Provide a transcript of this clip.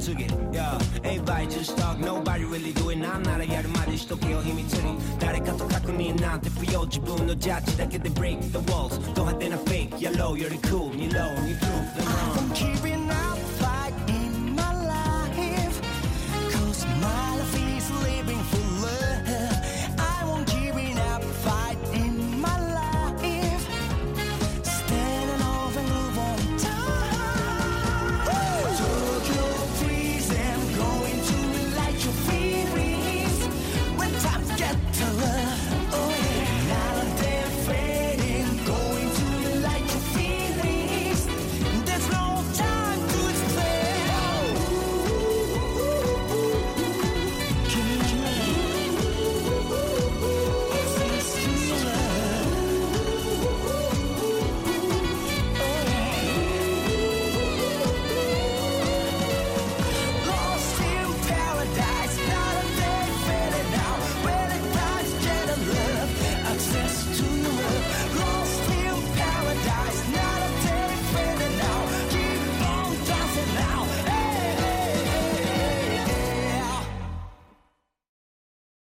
to get it. Yeah, everybody just talk, nobody really do it. 난 알아やるまでしとけよ秘密に。誰かと確認なんて不要。自分のジャッジだけで break the walls。ド派手なフェイク、やろうより cool にローに prove the wrong。I'm keeping up